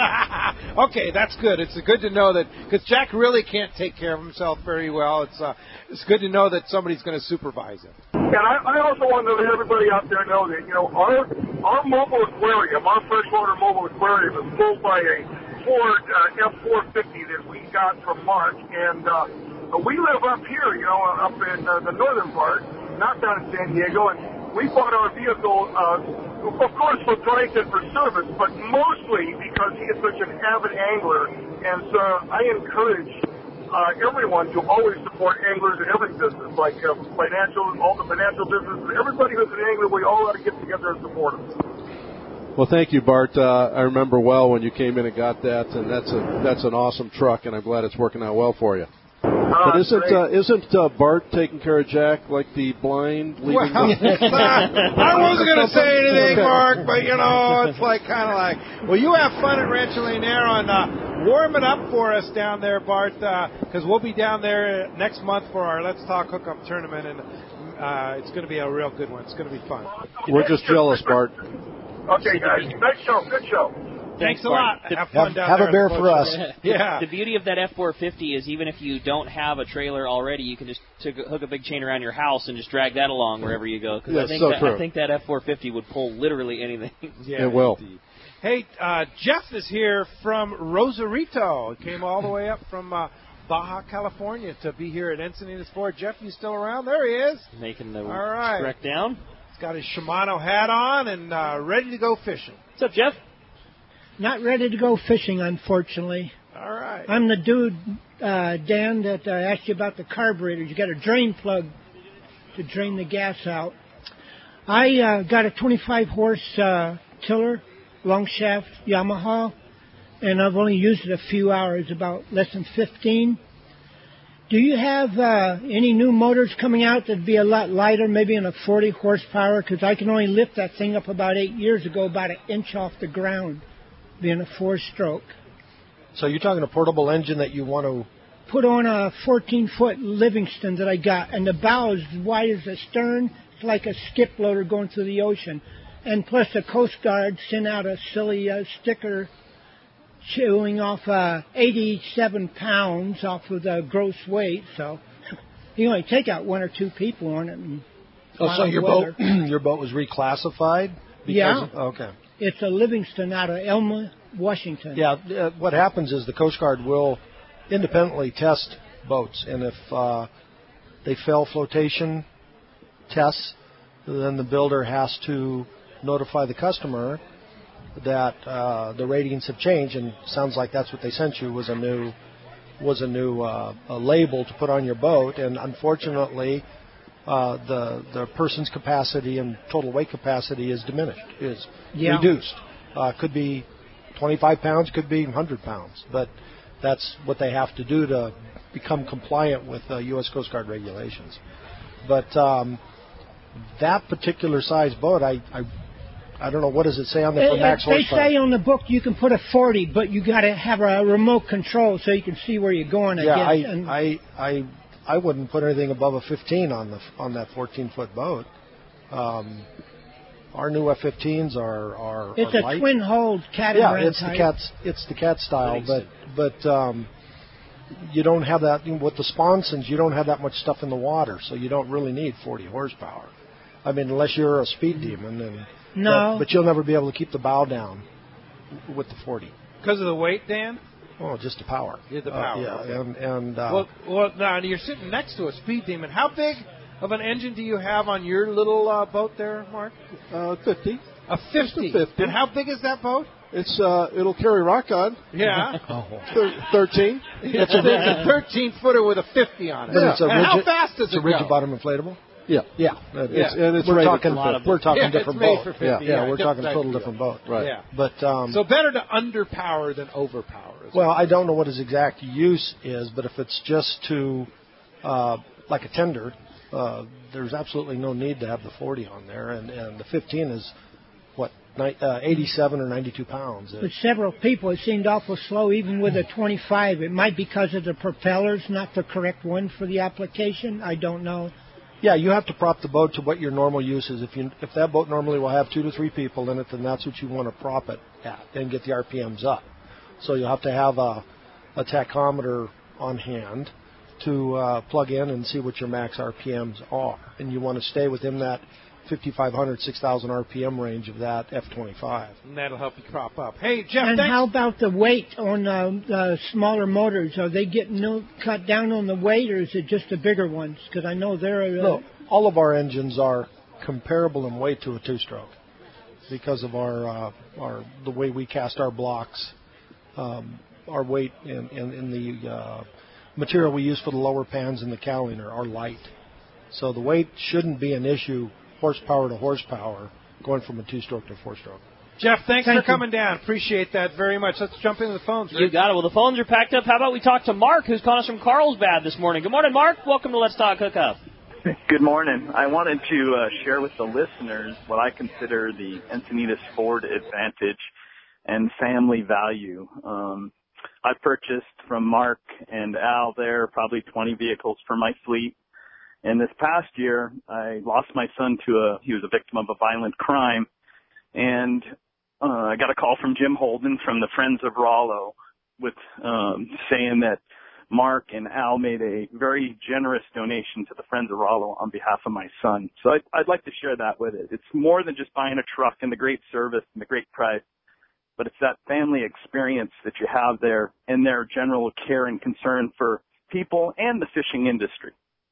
Okay, that's good. It's good to know that, because Jack really can't take care of himself very well. It's uh, it's good to know that somebody's going to supervise him. And I, I also want to let everybody out there know that, you know, our our mobile aquarium, our freshwater mobile aquarium is pulled by a Ford uh, F four fifty that we got from Mark. And uh, we live up here, you know, up in uh, the northern part, not down in San Diego. And we bought our vehicle, uh, of course, for price and for service, but mostly because he is such an avid angler. And so I encourage uh, everyone to always support anglers in every business, like uh, financial, all the financial businesses. Everybody who's an angler, we all ought to get together and support them. Well, thank you, Bart. Uh, I remember well when you came in and got that, and that's a that's an awesome truck, and I'm glad it's working out well for you. But isn't uh, isn't uh, Bart taking care of Jack like the blind? Leaving Well, the- I wasn't going to say anything, Mark, but, you know, it's like kind of like, well, you have fun at Rancho Leonero, and uh, warm it up for us down there, Bart, because we'll be down there next month for our Let's Talk Hookup tournament, and uh, it's going to be a real good one. It's going to be fun. We're just jealous, Bart. Okay, guys. Nice show. Good show. Thanks a Bart. lot. The- Have fun down have there. a beer at the for boat us. show. Yeah. The beauty of that F four fifty is even if you don't have a trailer already, you can just took, hook a big chain around your house and just drag that along wherever you go. 'Cause Yes, I think so that, true. I think that F four fifty would pull literally anything. Yeah, It will. indeed. Hey, uh, Jeff is here from Rosarito. He came all the way up from uh, Baja California to be here at Encinitas Ford. Jeff, you still around? There he is. Making the All right. trek down. He's got his Shimano hat on and uh, ready to go fishing. What's up, Jeff? Not ready to go fishing, unfortunately. All right. I'm the dude, uh, Dan, that uh, asked you about the carburetors. You got a drain plug to drain the gas out. I uh, got a twenty-five horse uh, tiller, long shaft Yamaha, and I've only used it a few hours, about less than fifteen. Do you have uh, any new motors coming out that'd be a lot lighter, maybe in a forty horsepower? Because I can only lift that thing up about eight years ago, about an inch off the ground, being a four-stroke. So you're talking a portable engine that you want to put on a fourteen-foot Livingston that I got, and the bow is as wide as the stern. It's like a skip loader going through the ocean. And plus the Coast Guard sent out a silly uh, sticker showing off uh, eighty-seven pounds off of the gross weight. So you only take out one or two people on it. And oh, so your weather. boat your boat was reclassified? Because yeah. Of, okay. It's a Livingston out of Elma, Washington. Yeah. Uh, what happens is the Coast Guard will independently test boats, and if uh, they fail flotation tests, then the builder has to notify the customer that uh, the ratings have changed, and sounds like that's what they sent you was a new was a new uh, a label to put on your boat, and unfortunately, uh, the the person's capacity and total weight capacity is diminished, is yeah. reduced. Uh, could be twenty-five pounds, could be one hundred pounds, but that's what they have to do to become compliant with uh, U S Coast Guard regulations. But um, that particular size boat, I, I I don't know, what does it say on there for max They horsepower? say on the book you can put a forty, but you got to have a remote control so you can see where you're going. I yeah, guess. I, And I I I wouldn't put anything above a fifteen on the on that fourteen-foot boat. Um, our new F fifteens are are it's are a light. twin-hulled catamaran Yeah, it's type. the cat's it's the cat style, but but um, you don't have that with the sponsons. You don't have that much stuff in the water, so you don't really need forty horsepower. I mean, unless you're a speed demon, and no, but, but you'll never be able to keep the bow down with the forty because of the weight, Dan. Oh, just the power. Yeah, the power. Uh, yeah, okay. and and uh, well, well, now you're sitting next to a speed demon. How big of an engine do you have on your little uh, boat there, Mark? Uh, fifty. A fifty. Just a fifty. And how big is that boat? It's uh, it'll carry rock on. Yeah. oh. Thir- Thirteen. It's a thirteen footer with a fifty on it. But it's a and rigid, how fast does it's it a rigid go? bottom inflatable. Yeah, yeah, it's, yeah. And it's we're rated talking for we're talking yeah, different it's boat. made for fifty, yeah, yeah, yeah, we're talking different total deal. different boat. Right. Yeah. But um, so better to underpower than overpower. Well, I don't know what his exact use is, but if it's just to uh, like a tender, uh, there's absolutely no need to have the forty on there, and and the fifteen is what ni- uh, eighty-seven or ninety-two pounds. With several people, it seemed awful slow, even with a twenty-five. It might be because of the propellers, not the correct one for the application. I don't know. Yeah, you have to prop the boat to what your normal use is. If you if that boat normally will have two to three people in it, then that's what you want to prop it at and get the R P Ms up. So you'll have to have a, a tachometer on hand to uh, plug in and see what your max R P Ms are. And you want to stay within that fifty-five hundred, six thousand R P M range of that F twenty-five. And that'll help you prop up. Hey, Jeff, and thanks. how about the weight on uh, the smaller motors? Are they getting no, cut down on the weight, or is it just the bigger ones? Because I know they're... Uh, no, all of our engines are comparable in weight to a two-stroke because of our uh, our the way we cast our blocks, um, our weight in, in, in the uh, material we use for the lower pans and the cowling are, are light. So the weight shouldn't be an issue horsepower to horsepower going from a two-stroke to a four-stroke. Jeff, thanks Thank for coming you. down. Appreciate that very much. Let's jump into the phones. Rick. You got it. Well, the phones are packed up. How about we talk to Mark, who's calling us from Carlsbad this morning. Good morning, Mark. Welcome to Let's Talk Hookup. Good morning. I wanted to uh, share with the listeners what I consider the Encinitas Ford advantage and family value. Um, I purchased from Mark and Al there probably twenty vehicles for my fleet. And this past year, I lost my son to a, he was a victim of a violent crime. And uh, I got a call from Jim Holden from the Friends of Rollo with um, saying that Mark and Al made a very generous donation to the Friends of Rollo on behalf of my son. So I'd, I'd like to share that with it. It's more than just buying a truck and the great service and the great price, but it's that family experience that you have there and their general care and concern for people and the fishing industry.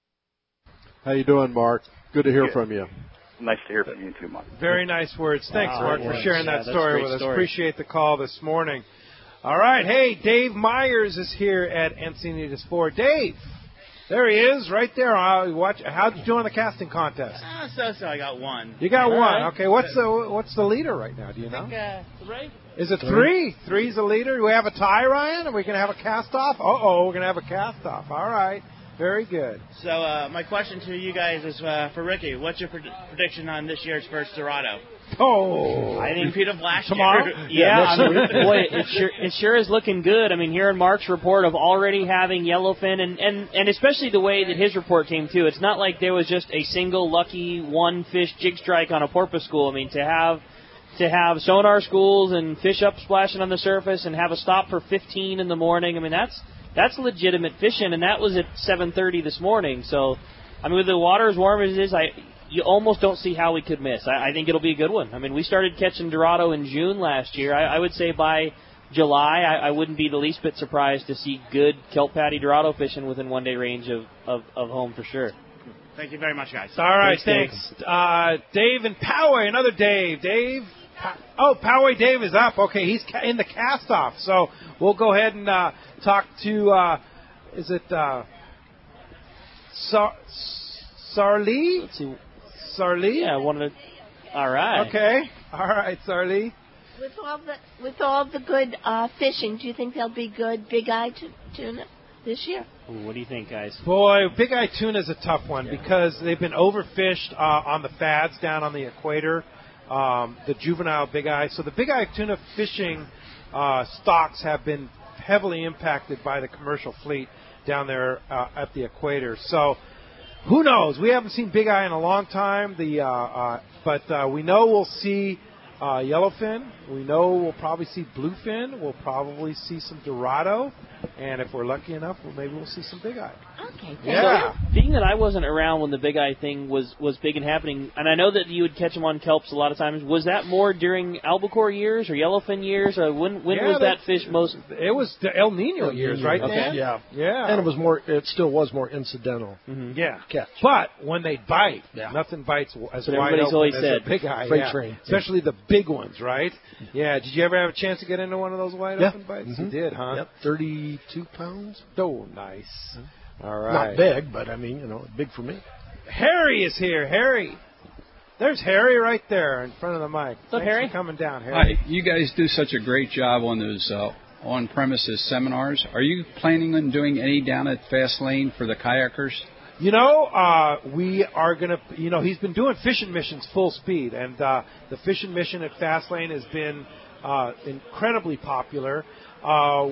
How you doing, Mark? Good to hear Good. from you. Nice to hear from you too, Mark. Very nice words. Thanks, Wow, Mark, yeah, for sharing yeah, that that's a story great with us. story. Appreciate the call this morning. All right. Hey, Dave Myers is here at Encinitas Ford. Dave, there he is, right there. Uh, watch. How'd you do on the casting contest? Uh, so so, I got one. You got All one. right. Okay. What's the what's the leader right now? Do you know? I think, uh, three. Is it three? Three's the leader. Do we have a tie, Ryan? Are we going to have a cast off? Uh oh, we're going to have a cast off. All right. Very good. So uh, my question to you guys is uh, for Ricky. What's your pred- prediction on this year's first Dorado? Oh, I think repeat of last tomorrow. year. Yeah, I mean, boy, it sure it sure is looking good. I mean, hearing Mark's report of already having yellowfin, and, and, and especially the way that his report came too. It's not like there was just a single lucky one fish jig strike on a porpoise school. I mean, to have to have sonar schools and fish up splashing on the surface, and have a stop for fifteen in the morning. I mean, that's that's legitimate fishing, and that was at seven thirty this morning. So, I mean, with the water as warm as it is, I. You almost don't see how we could miss. I, I think it'll be a good one. I mean, we started catching Dorado in June last year. I, I would say by July, I, I wouldn't be the least bit surprised to see good kelp patty Dorado fishing within one-day range of, of, of home for sure. Thank you very much, guys. All right, Thanks, thanks. Dave. Uh, Dave and Poway, another Dave. Dave. Oh, Poway Dave is up. Okay, he's ca- in the cast-off. So we'll go ahead and uh, talk to, uh, is it uh, Sar- Sarlee? Let's see. Sarlee? Yeah, one of the. All right. Okay. All right, Sarlee. With all the with all the good uh, fishing, do you think there'll be good big eye t- tuna this year? Ooh, what do you think, guys? Boy, big eye tuna is a tough one yeah. because they've been overfished uh, on the fads down on the equator. Um, the juvenile big eye. So the big eye tuna fishing uh, stocks have been heavily impacted by the commercial fleet down there uh, at the equator. So. Who knows? We haven't seen big eye in a long time. The uh, uh, but uh, we know we'll see uh, yellowfin. We know we'll probably see bluefin. We'll probably see some Dorado, and if we're lucky enough, well, maybe we'll see some big eye. Okay. Yeah. So, being that I wasn't around when the big eye thing was, was big and happening, and I know that you would catch them on kelps a lot of times. Was that more during albacore years or yellowfin years, or when when yeah, was that fish most? It was the El Nino El years, Nino. right? Okay. Dan? Yeah. Yeah. And it was more. It still was more incidental. Mm-hmm. Yeah. Catch. But when they bite, yeah. nothing bites as but wide open always as said. a big eye. Freight yeah. train. Especially yeah. the big ones, right? Yeah. Did you ever have a chance to get into one of those wide yeah. open bites? Mm-hmm. You did, huh? Yep. Thirty-two pounds. Oh, nice. Mm-hmm. All right. Not big, but I mean, you know, big for me. Harry is here. Harry. There's Harry right there in front of the mic. What's up, Thanks Harry? for coming down, Harry. Hi. You guys do such a great job on those uh, on-premises seminars. Are you planning on doing any down at Fast Lane for the kayakers? You know, uh, we are going to, you know, he's been doing fishing missions full speed, and uh, the fishing mission at Fast Lane has been uh, incredibly popular. Uh,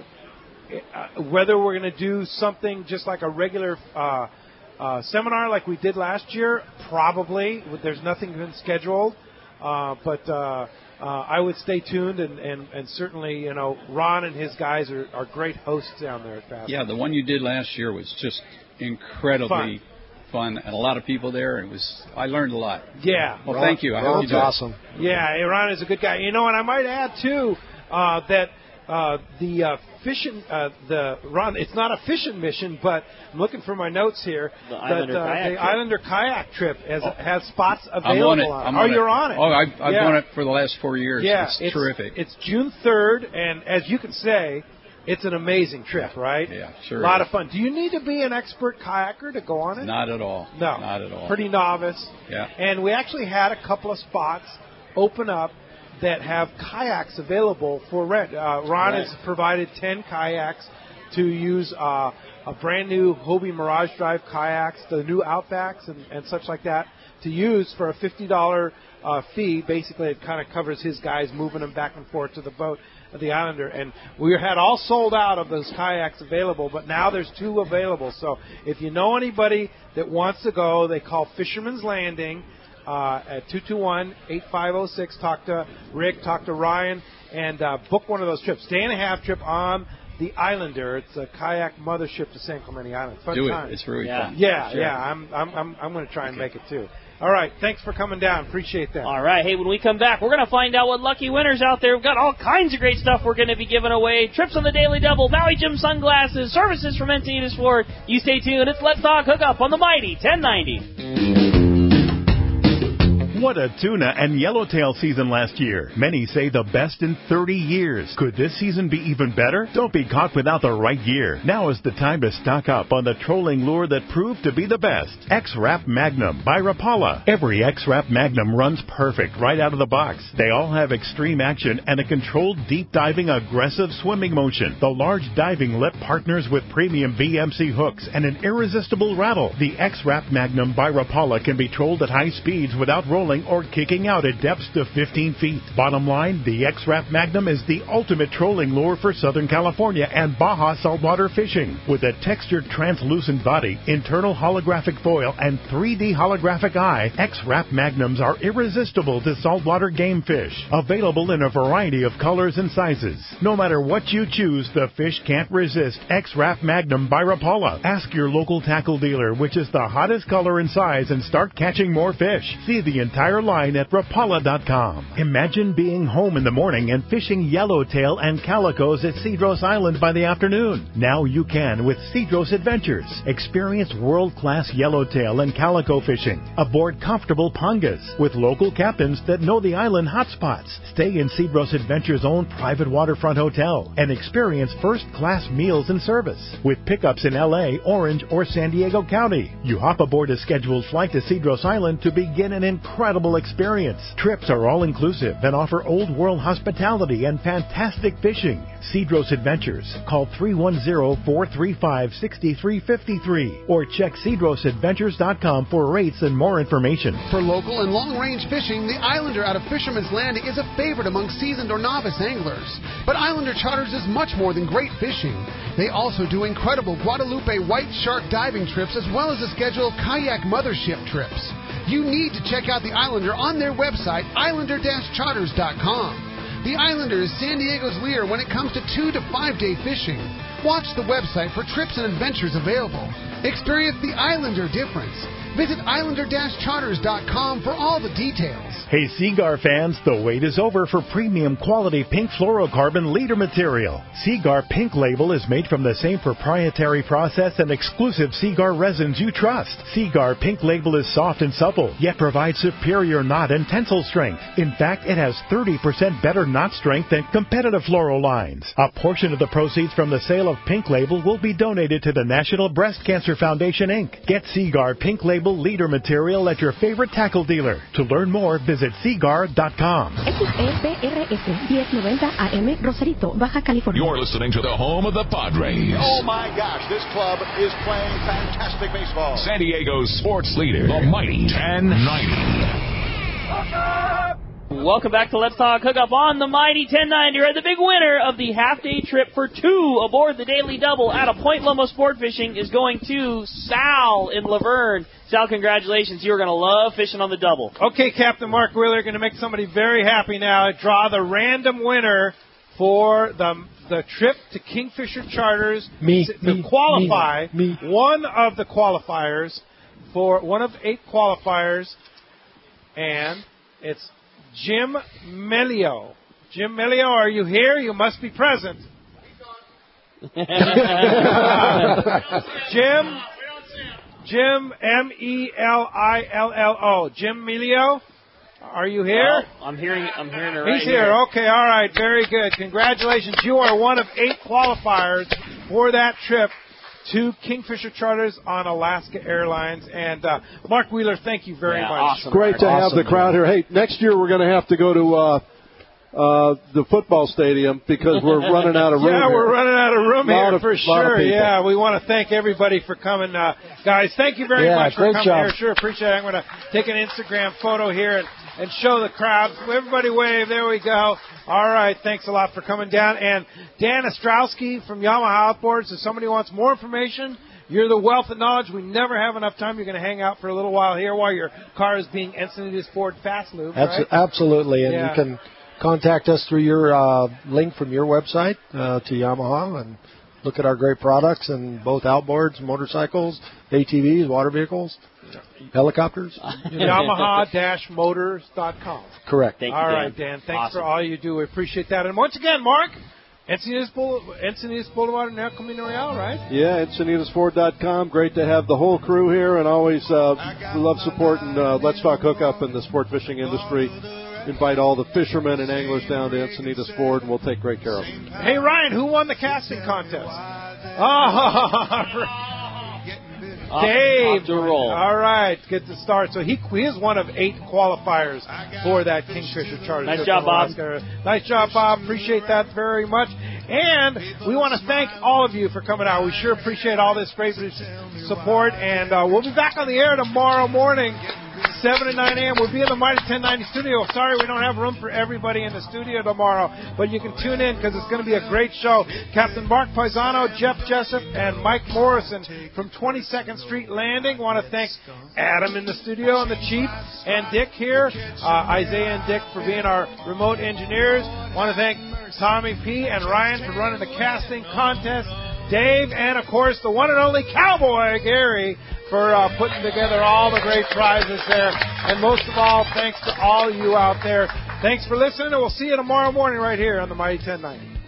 whether we're going to do something just like a regular uh, uh, seminar like we did last year, probably. There's nothing been scheduled, uh, but uh, uh, I would stay tuned, and, and, and certainly, you know, Ron and his guys are, are great hosts down there at Fast Yeah, Lane. the one you did last year was just incredibly fun, and a lot of people there. It was I learned a lot. Yeah. Well, Ron, thank you. I hope Ron's you do it. awesome. Yeah, Ron is a good guy. You know, and I might add too uh, that uh, the uh, fishing, uh, the Ron, it's not a fishing mission, but I'm looking for my notes here. The that, Islander uh, kayak the trip. Islander kayak trip has Oh. has spots I'm available on it. on I'm Oh, on you're it. on it. Oh, I've, I've yeah. done it for the last four years. Yeah, it's, it's terrific. It's June third, and as you can say, it's an amazing trip, right? Yeah, sure. A lot is. of fun. Do you need to be an expert kayaker to go on it? Not at all. No. Not at all. Pretty novice. Yeah. And we actually had a couple of spots open up that have kayaks available for rent. Uh, Ron Right. has provided ten kayaks to use uh, a brand new Hobie Mirage Drive kayaks, the new Outbacks and, and such like that, to use for a fifty dollars uh, fee. Basically, it kind of covers his guys moving them back and forth to the boat of the Islander. And we had all sold out of those kayaks available, but now there's two available. So if you know anybody that wants to go, they call Fisherman's Landing uh, at two two one, eight five zero six. Talk to Rick, talk to Ryan, and uh, book one of those trips. Day and a half trip on the Islander. It's a kayak mothership to San Clemente Island. Fun Do time. it. It's really Yeah. fun. Yeah, Sure. yeah. I'm I'm I'm, I'm going to try and make it too. All right. Thanks for coming down. Appreciate that. All right. Hey, when we come back, we're going to find out what lucky winners out there. We've got all kinds of great stuff we're going to be giving away. Trips on the Daily Double, Maui Jim sunglasses, services from Encinitas Ford. You stay tuned. It's Let's Talk Hookup on the Mighty ten ninety. What a tuna and yellowtail season last year. Many say the best in thirty years. Could this season be even better? Don't be caught without the right gear. Now is the time to stock up on the trolling lure that proved to be the best. X-Rap Magnum by Rapala. Every X-Rap Magnum runs perfect right out of the box. They all have extreme action and a controlled deep diving aggressive swimming motion. The large diving lip partners with premium V M C hooks and an irresistible rattle. The X-Rap Magnum by Rapala can be trolled at high speeds without rolling trolling or kicking out at depths to fifteen feet. Bottom line, the X-Rap Magnum is the ultimate trolling lure for Southern California and Baja saltwater fishing. With a textured translucent body, internal holographic foil, and three D holographic eye, X-Rap Magnums are irresistible to saltwater game fish. Available in a variety of colors and sizes. No matter what you choose, the fish can't resist X-Rap Magnum by Rapala. Ask your local tackle dealer which is the hottest color and size and start catching more fish. See the entire line at rapala dot com. Imagine being home in the morning and fishing yellowtail and calicos at Cedros Island by the afternoon. Now you can with Cedros Adventures. Experience world-class yellowtail and calico fishing aboard comfortable pangas with local captains that know the island hotspots. Stay in Cedros Adventures' own private waterfront hotel and experience first-class meals and service with pickups in L A, Orange, or San Diego County. You hop aboard a scheduled flight to Cedros Island to begin an incredible experience. Trips are all-inclusive and offer old-world hospitality and fantastic fishing. Cedros Adventures. Call three one zero, four three five, six three five three or check cedros adventures dot com for rates and more information. For local and long-range fishing, the Islander out of Fisherman's Landing is a favorite among seasoned or novice anglers. But Islander Charters is much more than great fishing. They also do incredible Guadalupe white shark diving trips as well as a schedule of kayak mothership trips. You need to check out the Islander on their website, islander dash charters dot com. The Islander is San Diego's leader when it comes to two to five day fishing. Watch the website for trips and adventures available. Experience the Islander difference. Visit islander dash charters dot com for all the details. Hey Seagar fans, the wait is over for premium quality pink fluorocarbon leader material. Seagar Pink Label is made from the same proprietary process and exclusive Seagar resins you trust. Seagar Pink Label is soft and supple, yet provides superior knot and tensile strength. In fact, it has thirty percent better knot strength than competitive fluoro lines. A portion of the proceeds from the sale of Pink Label will be donated to the National Breast Cancer Foundation, Incorporated. Get Seagar Pink Label leader material at your favorite tackle dealer. To learn more, visit seagar dot com. X E P R S ten ninety A M Rosarito, Baja California. You're listening to the home of the Padres. Oh my gosh, this club is playing fantastic baseball. San Diego's sports leader, the mighty ten ninety. Welcome back to Let's Talk Hookup on the Mighty ten ninety. Right, the big winner of the half-day trip for two aboard the Daily Double out of Point Loma Sport Fishing is going to Sal in Laverne. Sal, congratulations. You're going to love fishing on the double. Okay, Captain Mark Wheeler, going to make somebody very happy now. Draw the random winner for the the trip to Kingfisher Charters me, to me, qualify. Me, me. One of the qualifiers for one of eight qualifiers, and it's Jim Melio. Jim Melio, are you here? You must be present. Jim, Jim, M E L I L L O. Jim Melio, are you here? Well, I'm hearing. I'm hearing it right He's here. here. Okay, all right, very good. Congratulations. You are one of eight qualifiers for that trip to Kingfisher Charters on Alaska Airlines. And uh, Mark Wheeler, thank you very yeah, much. Awesome. Great to awesome, have the crowd here. Hey, next year we're going to have to go to uh, uh, the football stadium because we're running out of room. Yeah, here. we're running out of room Lot here of- for lot of sure. people. Yeah, we want to thank everybody for coming. Uh, guys, thank you very Yeah, much for great coming job. here. Sure, appreciate it. I'm going to take an Instagram photo here and, and show the crowd. Everybody wave. There we go. All right, thanks a lot for coming down. And Dan Ostrowski from Yamaha Outboards, if somebody wants more information, you're the wealth of knowledge. We never have enough time. You're going to hang out for a little while here while your car is being Encinitas Ford Fast Lube, right? Abs- Absolutely, and Yeah. you can contact us through your uh, link from your website uh, to Yamaha and look at our great products in both outboards, motorcycles, A T Vs, water vehicles, helicopters. Yamaha dash motors dot com. Correct. Thank you, All Dan. right, Dan. Thanks Awesome. for all you do. We appreciate that. And once again, Mark, Encinitas, Boul- Encinitas Boulevard and El Camino Real, right? Yeah, Encinitas Ford dot com. Great to have the whole crew here, and always uh, we love supporting uh, Let's Talk Hookup in the sport fishing industry. Invite all the fishermen and anglers down to Encinitas Ford, and we'll take great care of them. Hey, Ryan, who won the casting contest? Oh, Off- Dave. off to a roll. All right, get the start. So he, he is one of eight qualifiers for that Kingfisher Charter. Nice trip job, from Bob. Alaska. Nice job, Bob. Appreciate that very much. And we want to thank all of you for coming out. We sure appreciate all this great support. And uh, we'll be back on the air tomorrow morning, seven and nine a.m. We'll be in the Mighty ten ninety studio. Sorry we don't have room for everybody in the studio tomorrow, but you can tune in because it's going to be a great show. Captain Mark Paisano, Jeff Jessup, and Mike Morrison from twenty-second Street Landing. Want to thank Adam in the studio and the Chief and Dick here, uh, Isaiah and Dick for being our remote engineers. Want to thank Tommy P. and Ryan for running the casting contest. Dave, and of course the one and only Cowboy Gary for uh, putting together all the great prizes there. And most of all, thanks to all of you out there. Thanks for listening, and we'll see you tomorrow morning right here on the Mighty ten ninety.